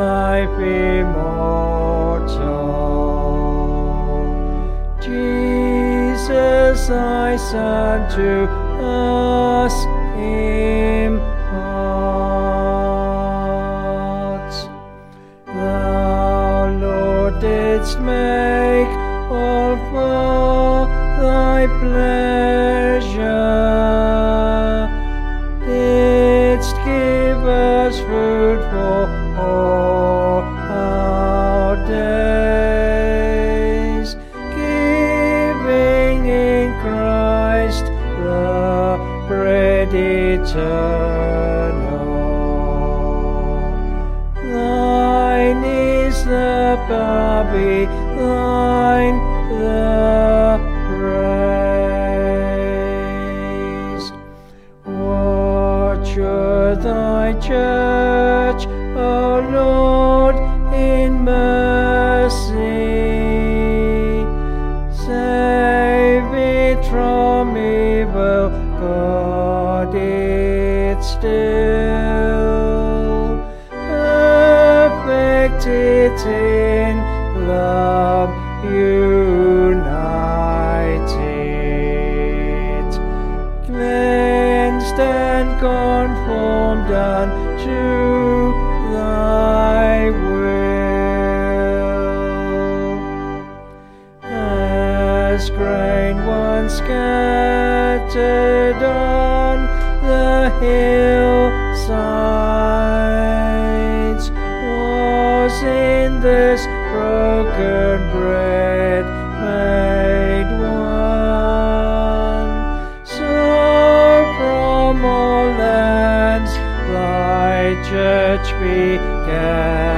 life immortal. Jesus, thy Son, to us imparts. Thou, Lord, didst make all for thy pleasure, didst give us food for all our days, giving in Christ the bread eternal. Thine is the body, thine the praise. Watch o'er thy church, O Lord, in mercy. Save it from evil, guard it still. Perfect it in love united, cleansed and conformed unto thy will. As grain once scattered on the hillsides was in this broken bread made one, so from all lands thy church began.